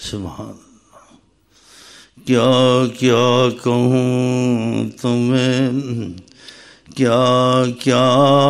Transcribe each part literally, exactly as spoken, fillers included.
سبحان اللہ. کیا کیا کہوں تمہیں، کیا کیا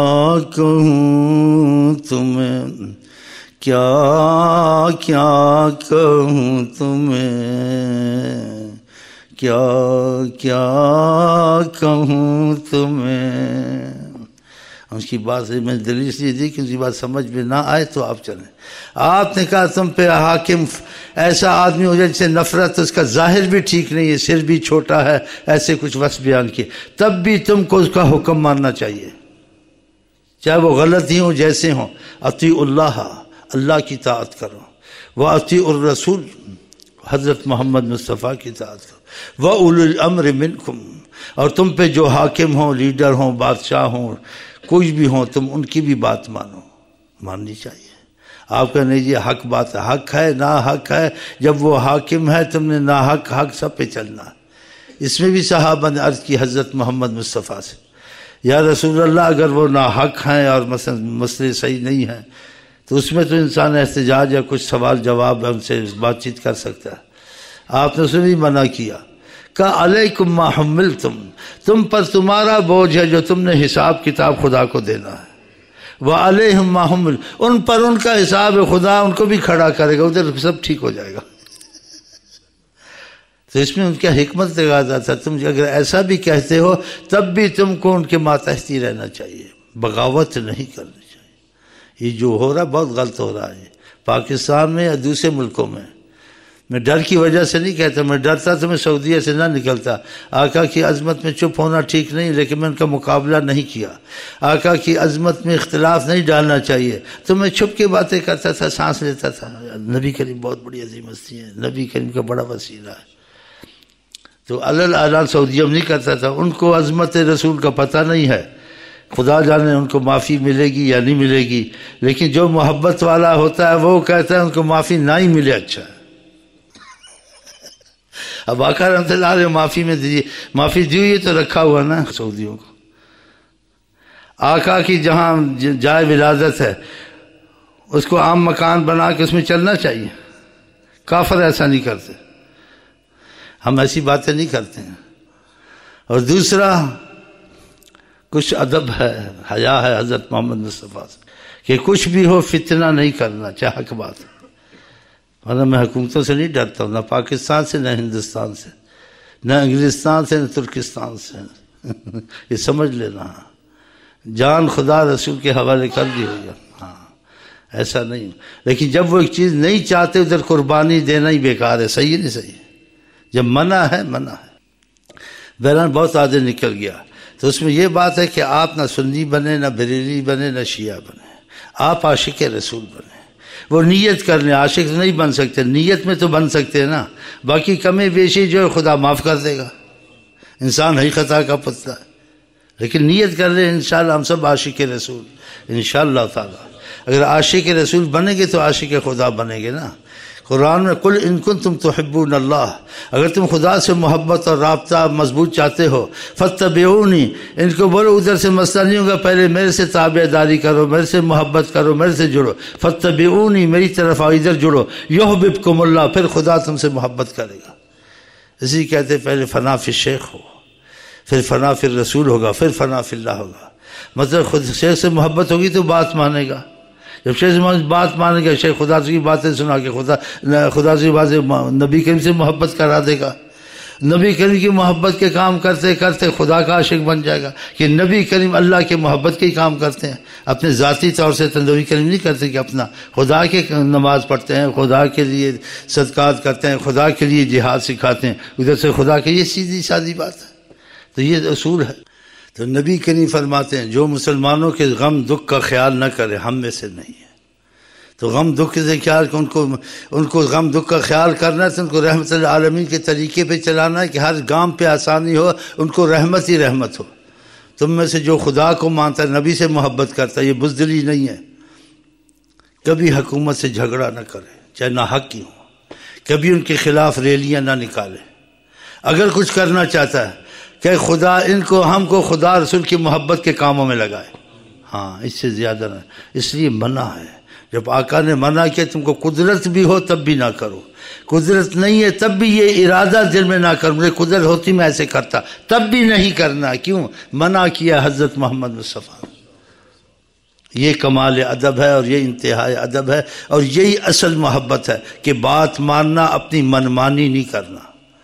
کہوں تمہیں، کیا کیا کہوں تمہیں، کیا کیا کہوں تمہیں. اس کی بات سے میں دلیل اس لیے دی کہ اس کی بات سمجھ میں نہ آئے تو آپ چلیں. آپ نے کہا تم پہ حاکم ایسا آدمی ہو جائے جس سے نفرت، اس کا ظاہر بھی ٹھیک نہیں ہے، سر بھی چھوٹا ہے، ایسے کچھ وصف بیان کیے، تب بھی تم کو اس کا حکم ماننا چاہیے چاہے وہ غلط ہی ہوں جیسے ہوں. اطیع اللہ، اللہ کی اطاعت کرو، واطیعوا الرسول، حضرت محمد مصطفیٰ کی اطاعت کرو، واولی الامر منکم، اور تم پہ جو حاکم ہوں، لیڈر ہوں، بادشاہ ہوں، کوئی بھی ہوں، تم ان کی بھی بات مانو، ماننی چاہیے. آپ کا نہیں یہ حق بات ہے، حق ہے نا حق ہے، جب وہ حاکم ہے تم نے نا حق حق سب پہ چلنا ہے. اس میں بھی صحابہ نے عرض کی حضرت محمد مصطفیٰ سے، یا رسول اللہ اگر وہ نا حق ہیں اور مثلا مسئلے صحیح نہیں ہیں تو اس میں تو انسان احتجاج یا کچھ سوال جواب ہے ان سے بات چیت کر سکتا ہے. آپ نے اسے بھی منع کیا، کہا علیکم ما حملتم، تم پر تمہارا بوجھ ہے جو تم نے حساب کتاب خدا کو دینا ہے، وعلیہم ما حمل، ان پر ان کا حساب خدا ان کو بھی کھڑا کرے گا، ادھر سب ٹھیک ہو جائے گا. تو اس میں ان کا حکمت تقاضا تھا، تم اگر ایسا بھی کہتے ہو تب بھی تم کو ان کے ماتحتی رہنا چاہیے، بغاوت نہیں کرنی چاہیے. یہ جو ہو رہا بہت غلط ہو رہا ہے پاکستان میں یا دوسرے ملکوں میں. میں ڈر کی وجہ سے نہیں کہتا، میں ڈرتا تو میں سعودیہ سے نہ نکلتا. آقا کی عظمت میں چپ ہونا ٹھیک نہیں، لیکن میں ان کا مقابلہ نہیں کیا. آقا کی عظمت میں اختلاف نہیں ڈالنا چاہیے، تو میں چھپ کے باتیں کرتا تھا، سانس لیتا تھا. نبی کریم بہت بڑی عظیم ہستی ہے، نبی کریم کا بڑا وسیلہ ہے. تو علل اعلان سعودیہ میں نہیں کرتا تھا. ان کو عظمت رسول کا پتہ نہیں ہے، خدا جانے ان کو معافی ملے گی یا نہیں ملے گی. لیکن جو محبت والا ہوتا ہے وہ کہتا ہے ان کو معافی نہ ہی ملے اچھا ہے. اب آقا رحمت اللہ علیہ معافی میں دیجیے، معافی دی ہوئی تو رکھا ہوا نا سعودیوں کو. آقا کی جہاں جائے ولادت ہے اس کو عام مکان بنا کے اس میں چلنا چاہیے. کافر ایسا نہیں کرتے، ہم ایسی باتیں نہیں کرتے ہیں. اور دوسرا کچھ ادب ہے، حیا ہے حضرت محمد مصطفیٰ سے کہ کچھ بھی ہو فتنہ نہیں کرنا، چاہے حق بات ہے. ورنہ میں حکومتوں سے نہیں ڈرتا ہوں، نہ پاکستان سے، نہ ہندوستان سے، نہ انگلستان سے، نہ ترکستان سے. یہ سمجھ لینا، جان خدا رسول کے حوالے کر دی ہوئی ہے. ہاں ایسا نہیں. لیکن جب وہ ایک چیز نہیں چاہتے ادھر قربانی دینا ہی بیکار ہے. صحیح ہے نہیں صحیح؟ جب منع ہے منع ہے. بہرحال بہت آگے نکل گیا. تو اس میں یہ بات ہے کہ آپ نہ سنی بنے، نہ بریلی بنے، نہ شیعہ بنے، آپ عاشق رسول بنے. وہ نیت کر لیں، عاشق نہیں بن سکتے، نیت میں تو بن سکتے ہیں نا. باقی کمی بیشی جو ہے خدا معاف کر دے گا، انسان ہے خطا کا پتلا ہے. لیکن نیت کر لیں انشاءاللہ ہم سب عاشق رسول انشاءاللہ تعالی. اگر عاشق رسول بنیں گے تو عاشق خدا بنیں گے نا. قرآن میں قل ان کنتم تحبون اللہ، اگر تم خدا سے محبت اور رابطہ مضبوط چاہتے ہو، فاتبعونی، ان کو بولو ادھر سے مسئلہ نہیں ہوگا، پہلے میرے سے تابع داری کرو، میرے سے محبت کرو، میرے سے جڑو. فاتبعونی، میری طرف آؤ، ادھر جڑو. یحببکم اللہ، پھر خدا تم سے محبت کرے گا. اسی کہتے پہلے فنا فی الشیخ ہو، پھر فنا فی الرسول ہوگا، پھر فنا فی اللہ ہوگا. مطلب خود شیخ سے محبت ہوگی تو بات مانے گا. جب شیخ سے بات مانے گا، شیخ خدا کی باتیں سنا کے خدا خدا کی باتیں نبی کریم سے محبت کرا دے گا. نبی کریم کی محبت کے کام کرتے کرتے خدا کا عاشق بن جائے گا کہ نبی کریم اللہ کے محبت کے کام کرتے ہیں. اپنے ذاتی طور سے تو نبی کریم نہیں کرتے کہ اپنا، خدا کے نماز پڑھتے ہیں، خدا کے لیے صدقات کرتے ہیں، خدا کے لیے جہاد سکھاتے ہیں، ادھر سے خدا کے. یہ سیدھی سادی بات ہے. تو یہ اصول ہے. تو نبی کریم فرماتے ہیں جو مسلمانوں کے غم دکھ کا خیال نہ کرے ہم میں سے نہیں ہے. تو غم دکھ سے خیال ان کو ان کو غم دکھ کا خیال کرنا ہے تو ان کو رحمت العالمین کے طریقے پہ چلانا ہے کہ ہر گام پہ آسانی ہو، ان کو رحمت ہی رحمت ہو. تم میں سے جو خدا کو مانتا ہے، نبی سے محبت کرتا ہے، یہ بزدلی نہیں ہے. کبھی حکومت سے جھگڑا نہ کرے چاہے ناحق کی ہو، کبھی ان کے خلاف ریلیاں نہ نکالے. اگر کچھ کرنا چاہتا ہے کہ خدا ان کو ہم کو خدا رسول کی محبت کے کاموں میں لگائے، ہاں اس سے زیادہ نہ. اس لیے منع ہے. جب آقا نے منع کیا تم کو قدرت بھی ہو تب بھی نہ کرو، قدرت نہیں ہے تب بھی یہ ارادہ دل میں نہ کرو، مجھے قدرت ہوتی میں ایسے کرتا، تب بھی نہیں کرنا، کیوں؟ منع کیا حضرت محمد مصطفیٰ۔ یہ کمال ادب ہے اور یہ انتہائی ادب ہے اور یہی اصل محبت ہے کہ بات ماننا، اپنی منمانی نہیں کرنا۔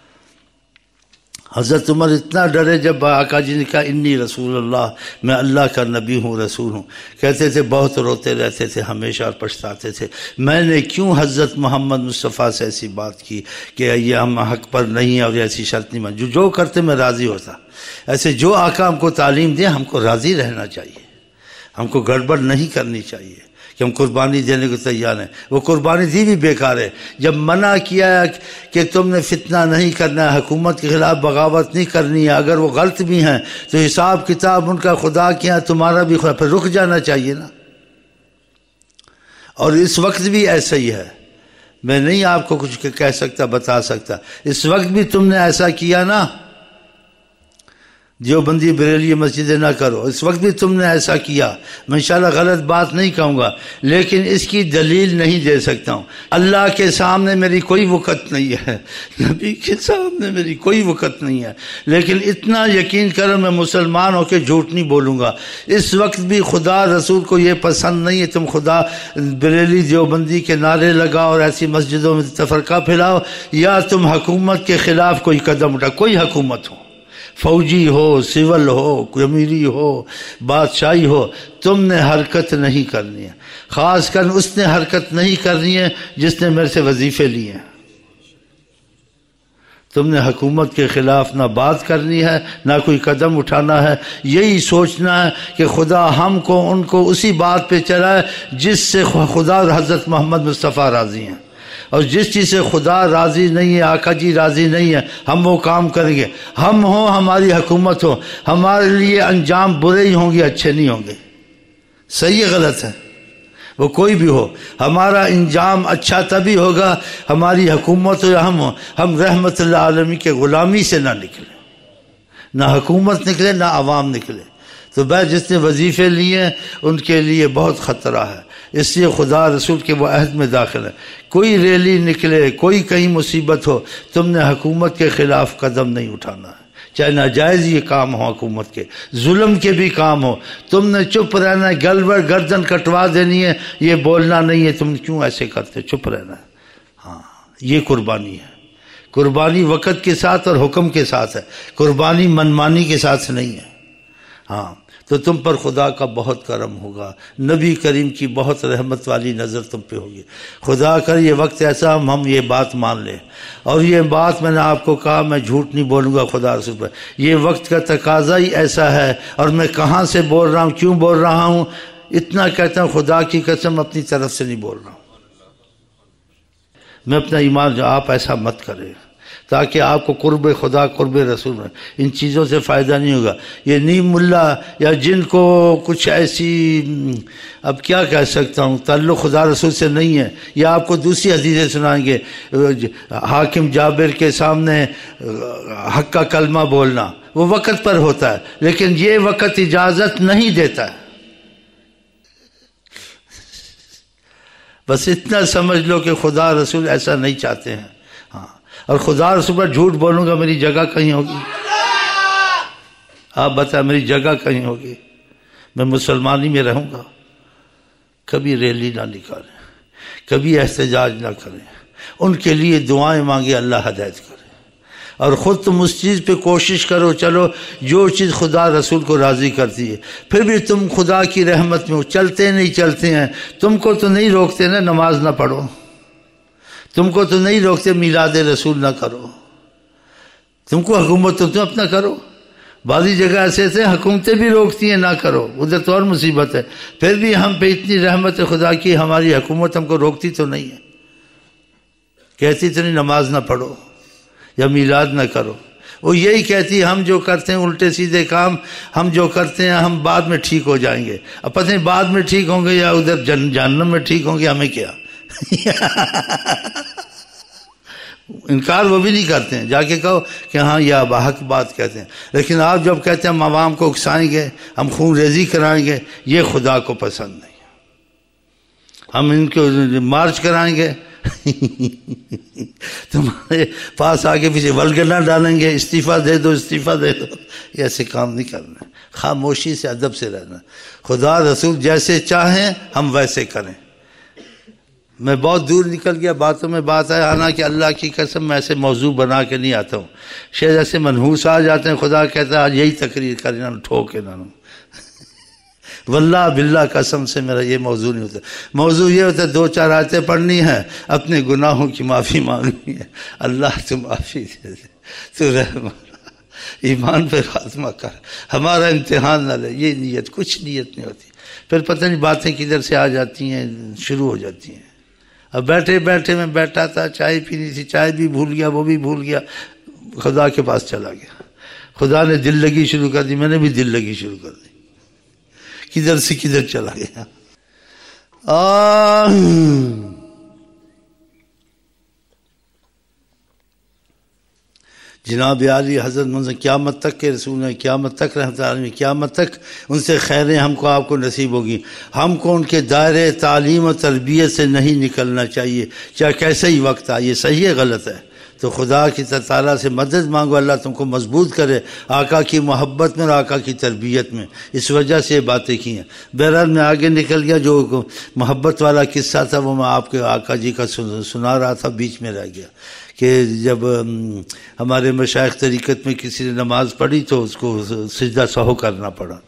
حضرت عمر اتنا ڈرے جب آقا جی نے کہا انی رسول اللہ، میں اللہ کا نبی ہوں، رسول ہوں، کہتے تھے بہت روتے رہتے تھے ہمیشہ اور پچھتاتے تھے، میں نے کیوں حضرت محمد مصطفیٰ سے ایسی بات کی کہ یہ ہم حق پر نہیں اور ایسی شرط نہیں، جو جو کرتے میں راضی ہوتا۔ ایسے جو آقا ہم کو تعلیم دے ہم کو راضی رہنا چاہیے، ہم کو گڑبڑ نہیں کرنی چاہیے کہ ہم قربانی دینے کو تیار ہیں، وہ قربانی دی بھی بیکار ہے۔ جب منع کیا کہ تم نے فتنہ نہیں کرنا ہے، حکومت کے خلاف بغاوت نہیں کرنی ہے، اگر وہ غلط بھی ہیں تو حساب کتاب ان کا خدا کے یہاں، تمہارا بھی خدا، پھر رک جانا چاہیے نا۔ اور اس وقت بھی ایسا ہی ہے، میں نہیں آپ کو کچھ کہہ سکتا، بتا سکتا، اس وقت بھی تم نے ایسا کیا نا، دیوبندی بریلی مسجدیں نہ کرو، اس وقت بھی تم نے ایسا کیا، میں انشاءاللہ غلط بات نہیں کہوں گا لیکن اس کی دلیل نہیں دے سکتا ہوں۔ اللہ کے سامنے میری کوئی وقت نہیں ہے، نبی کے سامنے میری کوئی وقت نہیں ہے، لیکن اتنا یقین کرو میں مسلمان ہو کے جھوٹ نہیں بولوں گا۔ اس وقت بھی خدا رسول کو یہ پسند نہیں ہے تم خدا بریلی دیوبندی کے نعرے لگاؤ اور ایسی مسجدوں میں تفرقہ پھیلاؤ، یا تم حکومت کے خلاف کوئی قدم اٹھا، کوئی حکومت ہو، فوجی ہو، سول ہو، امیری ہو، بادشاہی ہو، تم نے حرکت نہیں کرنی ہے، خاص کر اس نے حرکت نہیں کرنی ہے جس نے میرے سے وظیفے لیے ہیں۔ تم نے حکومت کے خلاف نہ بات کرنی ہے نہ کوئی قدم اٹھانا ہے، یہی سوچنا ہے کہ خدا ہم کو ان کو اسی بات پہ چلائے جس سے خدا اور حضرت محمد مصطفیٰ راضی ہیں، اور جس چیز سے خدا راضی نہیں ہے، آقا جی راضی نہیں ہے، ہم وہ کام کریں گے، ہم ہوں ہماری حکومت ہو، ہمارے لیے انجام برے ہی ہوں گے، اچھے نہیں ہوں گے، صحیح ہے غلط ہے، وہ کوئی بھی ہو، ہمارا انجام اچھا تبھی ہوگا ہماری حکومت ہو یا ہم ہوں، ہم رحمت اللہ عالمین کے غلامی سے نہ نکلیں، نہ حکومت نکلے نہ عوام نکلے۔ تو بھائی جس نے وظیفے لیے ہیں ان کے لیے بہت خطرہ ہے، اس لیے خدا رسول کے وہ عہد میں داخل ہے، کوئی ریلی نکلے، کوئی کہیں مصیبت ہو، تم نے حکومت کے خلاف قدم نہیں اٹھانا ہے، چاہے ناجائز یہ کام ہو، حکومت کے ظلم کے بھی کام ہو، تم نے چپ رہنا ہے، گلور گردن کٹوا دینی ہے، یہ بولنا نہیں ہے تم کیوں ایسے کرتے، چپ رہنا ہے۔ ہاں یہ قربانی ہے، قربانی وقت کے ساتھ اور حکم کے ساتھ ہے، قربانی منمانی کے ساتھ نہیں ہے۔ ہاں تو تم پر خدا کا بہت کرم ہوگا، نبی کریم کی بہت رحمت والی نظر تم پہ ہوگی، خدا کر یہ وقت ایسا ہم ہم یہ بات مان لیں، اور یہ بات میں نے آپ کو کہا میں جھوٹ نہیں بولوں گا خدا رسول پر، یہ وقت کا تقاضا ہی ایسا ہے، اور میں کہاں سے بول رہا ہوں، کیوں بول رہا ہوں، اتنا کہتا ہوں خدا کی قسم اپنی طرف سے نہیں بول رہا ہوں، میں اپنا ایمان جو آپ ایسا مت کریں تاکہ آپ کو قرب خدا قرب رسول میں ان چیزوں سے فائدہ نہیں ہوگا۔ یہ نیم ملا یا جن کو کچھ ایسی اب کیا کہہ سکتا ہوں تعلق خدا رسول سے نہیں ہے، یا آپ کو دوسری حدیثیں سنائیں گے، حاکم جابر کے سامنے حق کا کلمہ بولنا وہ وقت پر ہوتا ہے، لیکن یہ وقت اجازت نہیں دیتا ہے۔ بس اتنا سمجھ لو کہ خدا رسول ایسا نہیں چاہتے ہیں۔ ہاں اور خدا رسول پر جھوٹ بولوں گا میری جگہ کہیں ہوگی؟ آپ بتائیں میری جگہ کہیں ہوگی؟ میں مسلمانی میں رہوں گا؟ کبھی ریلی نہ نکالیں، کبھی احتجاج نہ کریں، ان کے لیے دعائیں مانگے اللہ ہدایت کرے، اور خود تم اس چیز پہ کوشش کرو، چلو جو چیز خدا رسول کو راضی کرتی ہے، پھر بھی تم خدا کی رحمت میں چلتے نہیں چلتے ہیں، تم کو تو نہیں روکتے نا نماز نہ پڑھو، تم کو تو نہیں روکتے میلاد رسول نہ کرو، تم کو حکومت تو تم اپنا کرو، بعضی جگہ ایسے تھے حکومتیں بھی روکتی ہیں نہ کرو، ادھر تو اور مصیبت ہے، پھر بھی ہم پہ اتنی رحمت خدا کی ہماری حکومت ہم کو روکتی تو نہیں ہے، کہتی تو نہیں نماز نہ پڑھو یا میلاد نہ کرو، وہ یہی کہتی ہم جو کرتے ہیں الٹے سیدھے کام ہم جو کرتے ہیں ہم بعد میں ٹھیک ہو جائیں گے، اب پتہ نہیں بعد میں ٹھیک ہوں گے یا ادھر جہنم میں ٹھیک ہوں گے، ہمیں کیا انکار وہ بھی نہیں کرتے ہیں، جا کے کہو کہ ہاں یہ باحق بات کہتے ہیں، لیکن آپ جب کہتے ہیں ہم عوام کو اکسائیں گے، ہم خون ریزی کرائیں گے، یہ خدا کو پسند نہیں۔ ہم ان کو مارچ کرائیں گے تمہارے پاس آگے پیچھے ولگنا ڈالیں گے، استعفیٰ دے دو استعفیٰ دے دو، یہ ایسے کام نہیں کرنا، خاموشی سے ادب سے رہنا، خدا رسول جیسے چاہیں ہم ویسے کریں۔ میں بہت دور نکل گیا، باتوں میں بات ہے، حالانکہ اللہ کی قسم میں ایسے موضوع بنا کے نہیں آتا ہوں، شاید ایسے منحوس آ جاتے ہیں، خدا کہتا ہے آج یہی تقریر کرنا ٹھوکے نہ واللہ باللہ قسم سے میرا یہ موضوع نہیں ہوتا، موضوع یہ ہوتا ہے دو چار آیتیں پڑھنی ہیں، اپنے گناہوں کی معافی مانگنی ہے، اللہ تو معافی دے دے، تو رحم ایمان پہ خاتمہ کر، ہمارا امتحان نہ لے، یہ نیت، کچھ نیت نہیں ہوتی، پھر پتہ نہیں باتیں کدھر سے آ جاتی ہیں، شروع ہو جاتی ہیں۔ اب بیٹھے بیٹھے میں بیٹھا تھا، چائے پینی تھی، چائے بھی بھول گیا، وہ بھی بھول گیا، خدا کے پاس چلا گیا، خدا نے دل لگی شروع کر دی، میں نے بھی دل لگی شروع کر دی، کدھر سے کدھر چلا گیا۔ آہ جناب عالی حضرت منظر قیامت تک کے رسول ہیں، قیامت تک رحمت عالمین، قیامت تک ان سے خیریں ہم کو آپ کو نصیب ہوگی، ہم کو ان کے دائرے تعلیم و تربیت سے نہیں نکلنا چاہیے، چاہے کیسے ہی وقت آئے، صحیح ہے غلط ہے، تو خدا کی تعالیٰ سے مدد مانگو، اللہ تم کو مضبوط کرے آقا کی محبت میں اور آقا کی تربیت میں، اس وجہ سے یہ باتیں کی ہیں۔ بہرحال میں آگے نکل گیا، جو محبت والا قصہ تھا وہ میں آپ کے آقا جی کا سنا رہا تھا، بیچ میں رہ گیا کہ جب ہمارے مشائخ طریقت میں کسی نے نماز پڑھی تو اس کو سجدہ سہو کرنا پڑا،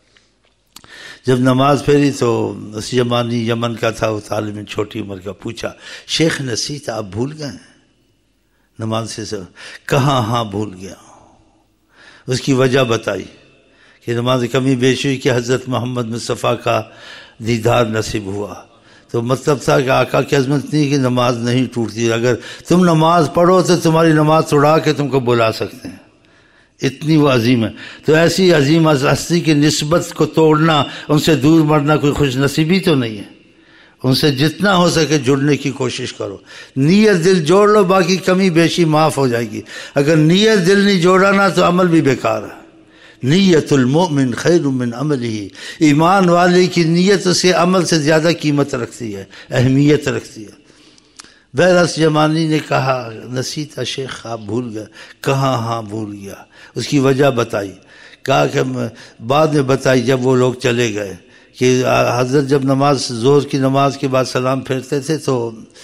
جب نماز پھیری تو یمانی یمن کا تھا، وہ طالب میں چھوٹی عمر کا، پوچھا شیخ نصیحت آپ بھول گئے ہیں نماز سے سر؟ کہاں ہاں بھول گیا، اس کی وجہ بتائی کہ نماز کمی بیش ہوئی کہ حضرت محمد مصطفیٰ کا دیدار نصیب ہوا، تو مطلب تھا کہ آقا کی عظمت نہیں کہ نماز نہیں ٹوٹتی، اگر تم نماز پڑھو تو تمہاری نماز توڑا کے تم کو بلا سکتے ہیں، اتنی وہ عظیم ہے۔ تو ایسی عظیم ہستی کی نسبت کو توڑنا، ان سے دور مرنا کوئی خوش نصیبی تو نہیں ہے، ان سے جتنا ہو سکے جڑنے کی کوشش کرو، نیت دل جوڑ لو، باقی کمی بیشی معاف ہو جائے گی، اگر نیت دل نہیں جوڑا نا تو عمل بھی بیکار ہے، نیت المؤمن خیر من عملہ، ایمان والے کی نیت سے عمل سے زیادہ قیمت رکھتی ہے، اہمیت رکھتی ہے۔ بہرحال یمانی نے کہا نصیحت شیخ آپ بھول گئے، کہاں ہاں بھول گیا، اس کی وجہ بتائی، کہا کہ بعد میں بتائی جب وہ لوگ چلے گئے کہ حضرت جب نماز ظہر کی نماز کے بعد سلام پھیرتے تھے تو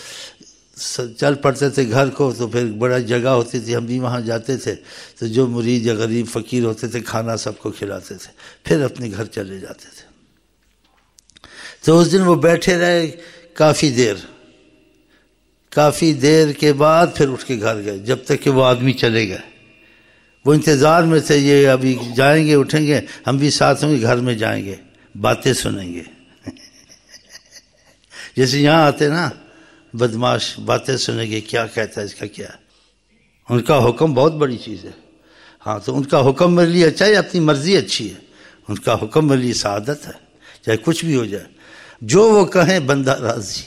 چل پڑتے تھے گھر کو، تو پھر بڑا جگہ ہوتی تھی، ہم بھی وہاں جاتے تھے، تو جو مرید یا غریب فقیر ہوتے تھے کھانا سب کو کھلاتے تھے، پھر اپنے گھر چلے جاتے تھے۔ تو اس دن وہ بیٹھے رہے کافی دیر، کافی دیر کے بعد پھر اٹھ کے گھر گئے، جب تک کہ وہ آدمی چلے گئے، وہ انتظار میں تھے یہ ابھی جائیں گے اٹھیں گے، ہم بھی ساتھ ہوں گے، گھر میں جائیں گے باتیں سنیں گے جیسے یہاں آتے نا بدماش، باتیں سنیں گے کیا کہتا ہے اس کا کیا، ان کا حکم بہت بڑی چیز ہے، ہاں تو ان کا حکم میرے لیے اچھا ہے، اپنی مرضی اچھی ہے، ان کا حکم میرے لیے سعادت ہے، چاہے کچھ بھی ہو جائے، جو وہ کہیں بندہ راضی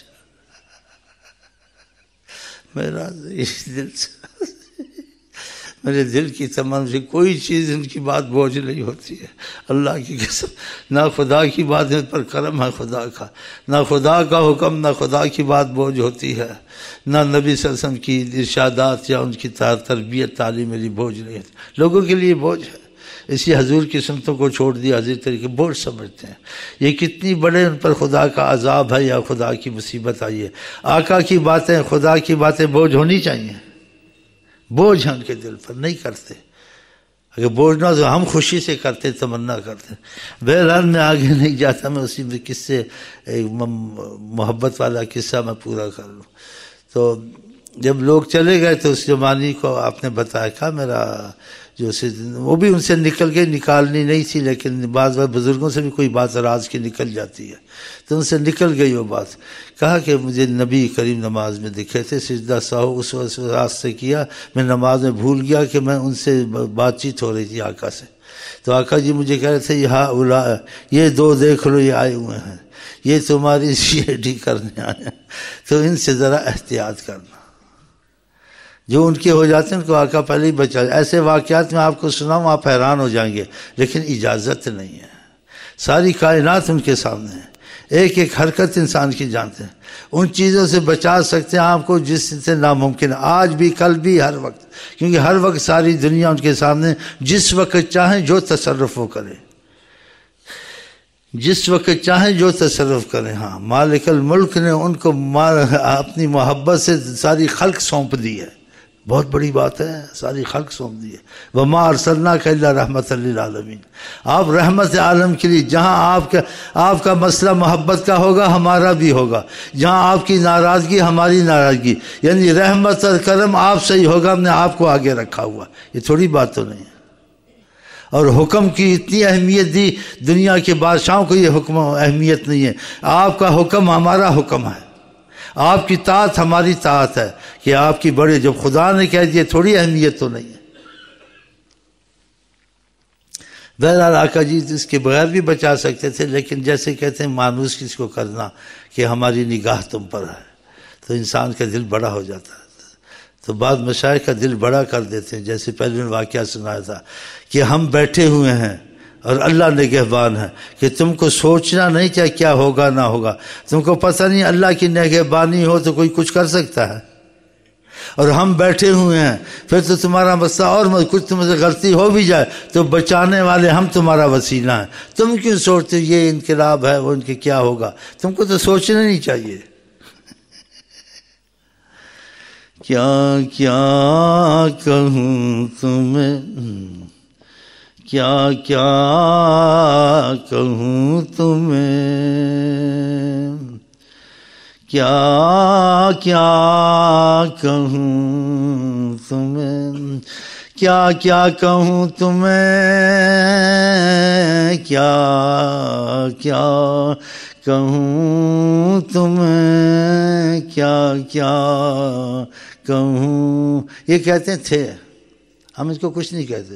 میں راضی دل سے، میرے دل کی تمام سے کوئی چیز ان کی بات بوجھ نہیں ہوتی ہے، اللہ کی قسم، نہ خدا کی بات پر کرم ہے خدا کا، نہ خدا کا حکم، نہ خدا کی بات بوجھ ہوتی ہے، نہ نبی صلی اللہ علیہ وسلم کی ارشادات یا ان کی تربیت تعلیم میری بوجھ نہیں ہوتی، لوگوں کے لیے بوجھ ہے، اسی حضور کی سنتوں کو چھوڑ دیا، حضور طریقے بوجھ سمجھتے ہیں، یہ کتنی بڑے ان پر خدا کا عذاب ہے یا خدا کی مصیبت آئی ہے۔ آقا کی باتیں، خدا کی باتیں بوجھ ہونی چاہیے، بوجھ ہے ان کے دل پر، نہیں کرتے، اگر بوجھ نہ تو ہم خوشی سے کرتے، تمنا کرتے۔ بہرحال میں آگے نہیں جاتا، میں اسی میں قصے محبت والا قصہ میں پورا کر لوں۔ تو جب لوگ چلے گئے تو اس زمانی کو آپ نے بتایا، کہا میرا جو وہ بھی ان سے نکل گئے، نکالنی نہیں تھی، لیکن بعض بعض بزرگوں سے بھی کوئی بات راز کی نکل جاتی ہے، تو ان سے نکل گئی وہ بات، کہا کہ مجھے نبی کریم نماز میں دکھے تھے، سجدہ سہو اس راز سے کیا، میں نماز میں بھول گیا کہ میں ان سے بات چیت ہو رہی تھی آقا سے، تو آقا جی مجھے کہہ رہے تھے یہاں اولا، یہ دو دیکھ لو یہ آئے ہوئے ہیں، یہ تمہاری سی آئی ڈی کرنے آئے ہیں، تو ان سے ذرا احتیاط کرنا، جو ان کے ہو جاتے ہیں ان کو آقا پہلے ہی بچا۔ ایسے واقعات میں آپ کو سناؤں آپ حیران ہو جائیں گے، لیکن اجازت نہیں ہے، ساری کائنات ان کے سامنے ہے، ایک ایک حرکت انسان کی جانتے ہیں، ان چیزوں سے بچا سکتے ہیں آپ کو جس سے ناممکن ہے، آج بھی کل بھی ہر وقت، کیونکہ ہر وقت ساری دنیا ان کے سامنے، جس وقت چاہیں جو تصرف وہ کریں، جس وقت چاہیں جو تصرف کریں۔ ہاں، مالک الملک نے ان کو اپنی محبت سے ساری خلق سونپ دی ہے، بہت بڑی بات ہے، ساری خلق سونپ دی ہے۔ وَمَا أَرْسَلْنَاكَ إِلَّا رَحْمَةً لِّلْعَالَمِينَ، آپ رحمت عالم کے لیے، جہاں آپ کا آپ کا مسئلہ محبت کا ہوگا ہمارا بھی ہوگا، جہاں آپ کی ناراضگی ہماری ناراضگی، یعنی رحمت اور کرم آپ سے ہی ہوگا، ہم نے آپ کو آگے رکھا ہوا، یہ تھوڑی بات تو نہیں ہے۔ اور حکم کی اتنی اہمیت دی، دنیا کے بادشاہوں کو یہ حکم اہمیت نہیں ہے، آپ کا حکم ہمارا حکم ہے، آپ کی طاعت ہماری طاعت ہے کہ آپ کی بڑے، جب خدا نے کہہ دیا تھوڑی اہمیت تو نہیں ہے۔ بہرحال آقا جی اس کے بغیر بھی بچا سکتے تھے، لیکن جیسے کہتے ہیں مانوس کس کو کرنا کہ ہماری نگاہ تم پر ہے، تو انسان کا دل بڑا ہو جاتا ہے، تو بعض مشائخ کا دل بڑا کر دیتے ہیں، جیسے پہلے واقعہ سنایا تھا کہ ہم بیٹھے ہوئے ہیں اور اللہ نگہبان ہے، کہ تم کو سوچنا نہیں چاہے کیا ہوگا نہ ہوگا، تم کو پتہ نہیں اللہ کی نگہبانی ہو تو کوئی کچھ کر سکتا ہے، اور ہم بیٹھے ہوئے ہیں، پھر تو تمہارا مسئلہ اور کچھ تم سے غلطی ہو بھی جائے تو بچانے والے ہم تمہارا وسیلہ ہیں، تم کیوں سوچتے یہ انقلاب ہے وہ ان کے کیا ہوگا، تم کو تو سوچنا نہیں چاہیے۔ کیا کیا کہوں تمہیں، کیا کیا کہوں تمہیں، کیا کیا کہوں تمہیں، کیا کیا کہوں تمہیں، کیا کیا کہوں تمہیں، کیا کیا کہوں، یہ کہتے ہیں تھے، ہم اس کو کچھ نہیں کہتے،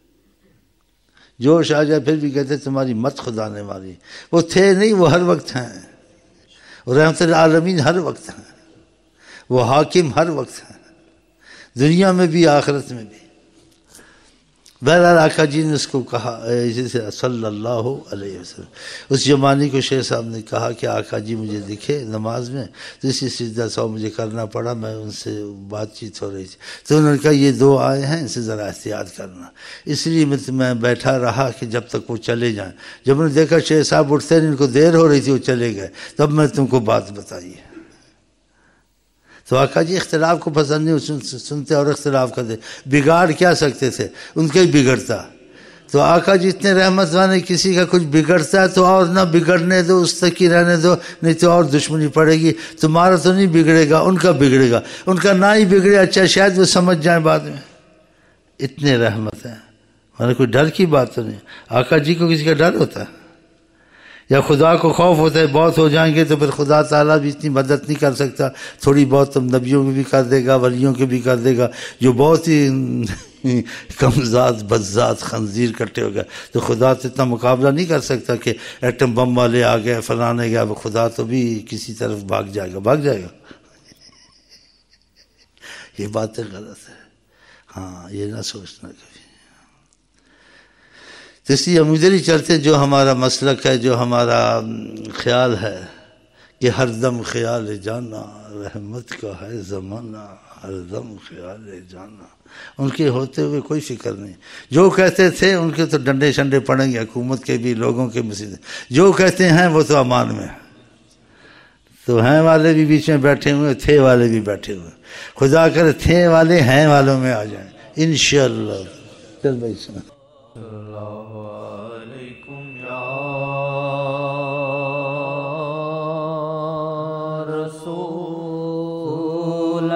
جوش آ جائے پھر بھی کہتے تمہاری مت خدا نے ماری، وہ تھے نہیں، وہ ہر وقت ہیں، وہ رحمت العالمین ہر وقت ہیں، وہ حاکم ہر وقت ہیں، دنیا میں بھی آخرت میں بھی۔ بہرحال آقا جی نے اس کو کہا صلی اللہ علیہ وسلم، اس زمانے کو شیخ صاحب نے کہا کہ آقا جی مجھے دکھے نماز میں، تو اسی سجدہ سو مجھے کرنا پڑا، میں ان سے بات چیت ہو رہی تھی، تو انہوں نے کہا یہ دو آئے ہیں ان سے ذرا احتیاط کرنا، اس لیے میں بیٹھا رہا کہ جب تک وہ چلے جائیں، جب انہوں نے دیکھا شیخ صاحب اٹھتے ہیں ان کو دیر ہو رہی تھی وہ چلے گئے، تب میں تم کو بات بتائی ہے۔ تو آقا جی اختلاف کو پسند نہیں سنتے اور اختلاف کرتے، بگاڑ کیا سکتے تھے، ان کا ہی بگڑتا، تو آقا جی اتنے رحمت والے، کسی کا کچھ بگڑتا ہے تو اور نہ بگڑنے دو، اس تک ہی رہنے دو، نہیں تو اور دشمنی پڑے گی، تمہارا تو نہیں بگڑے گا، ان کا بگڑے گا، ان کا نہ ہی بگڑے اچھا شاید وہ سمجھ جائیں بعد میں، اتنے رحمت ہیں، مطلب کوئی ڈر کی بات تو نہیں۔ آقا جی کو کسی کا ڈر ہوتا ہے یا خدا کو خوف ہوتا ہے بہت ہو جائیں گے تو پھر خدا تعالیٰ بھی اتنی مدد نہیں کر سکتا، تھوڑی بہت تم نبیوں میں بھی کر دے گا، ولیوں کے بھی کر دے گا، جو بہت ہی کم ذات بدذات خنزیر کٹے ہو گئے تو خدا تو اتنا مقابلہ نہیں کر سکتا کہ ایٹم بم والے آ گئے فلانے گیا، وہ خدا تو بھی کسی طرف بھاگ جائے گا، بھاگ جائے گا، یہ باتیں غلط ہے، ہاں یہ نہ سوچنا کبھی۔ اس لیے ہم ادھر ہی چلتے، جو ہمارا مسلک ہے، جو ہمارا خیال ہے کہ ہر دم خیال جانا رحمت کا ہے زمانہ، ہر دم خیال جانا، ان کے ہوتے ہوئے کوئی فکر نہیں، جو کہتے تھے ان کے تو ڈنڈے شنڈے پڑیں گے، حکومت کے بھی لوگوں کے مسئلے، جو کہتے ہیں وہ تو امان میں، تو ہیں والے بھی بیچ میں بیٹھے ہوئے، تھے والے بھی بیٹھے ہوئے، خدا کرے تھے والے ہیں والوں میں آ جائیں انشاءاللہ۔ چل بھائی سنا اللہ علیکم یا رسول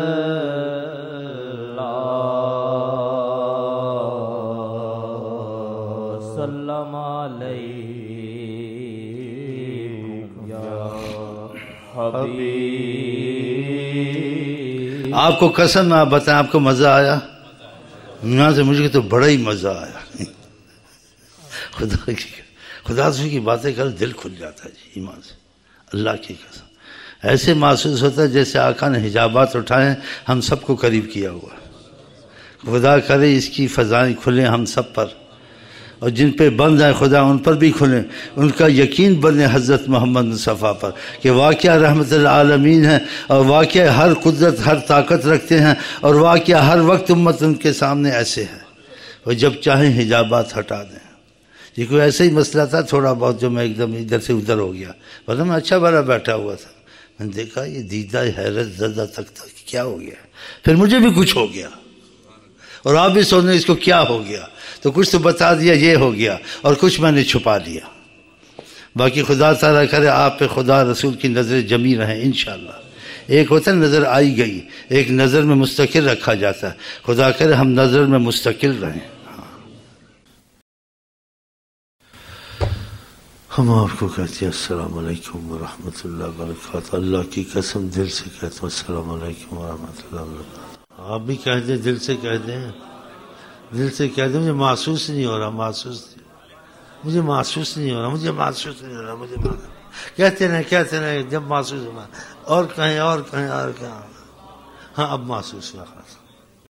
اللہ، سلام علیکم یا حبیب۔ آپ کو قسم نہ بتائیں آپ کو مزہ آیا؟ یہاں سے مجھے تو بڑا ہی مزہ آیا، خدا کی خدا سے کی باتیں کر دل کھل جاتا ہے جی، ایمان سے، اللہ کی قسم ایسے محسوس ہوتا ہے جیسے آقا نے حجابات اٹھائے ہم سب کو قریب کیا ہوا، خدا کرے اس کی فضائیں کھلیں ہم سب پر، اور جن پہ بند ہیں خدا ان پر بھی کھلیں، ان کا یقین بنے حضرت محمد مصطفیٰ پر کہ واقعہ رحمت العالمین ہیں، اور واقعہ ہر قدرت ہر طاقت رکھتے ہیں، اور واقعہ ہر وقت امت ان کے سامنے ایسے ہے، وہ جب چاہیں حجابات ہٹا دیں۔ یہ کوئی ایسا ہی مسئلہ تھا تھوڑا بہت جو میں ایک دم ادھر سے ادھر ہو گیا، ورنہ میں اچھا بھلا بیٹھا ہوا تھا، میں نے دیکھا یہ دیدہ حیرت زدہ تک تھا کہ کیا ہو گیا، پھر مجھے بھی کچھ ہو گیا، اور آپ بھی سوچیں اس کو کیا ہو گیا، تو کچھ تو بتا دیا یہ ہو گیا، اور کچھ میں نے چھپا دیا۔ باقی خدا تعالیٰ کرے آپ پہ خدا رسول کی نظر جمی رہیں انشاءاللہ۔ ایک ہوتا ہے نظر آئی گئی، ایک نظر میں مستقل رکھا جاتا ہے، خدا کرے ہم نظر میں مستقل رہیں۔ ہم آپ کو کہتے ہیں السلام علیکم ورحمۃ اللہ وبرکاتہ، اللہ کی قسم دل سے کہتا ہوں السلام علیکم ورحمۃ اللہ وبرکاتہ۔ آپ بھی کہہ دیں، دل سے کہہ دیں، دل سے کہہ دیں، مجھے محسوس نہیں ہو رہا، محسوس نہیں مجھے محسوس نہیں ہو رہا مجھے محسوس نہیں ہو رہا مجھے محسوس کہتے رہیں کہتے رہیں، جب محسوس ہوگا اور کہیں اور کہیں اور کہیں، ہاں اب محسوس ہوا۔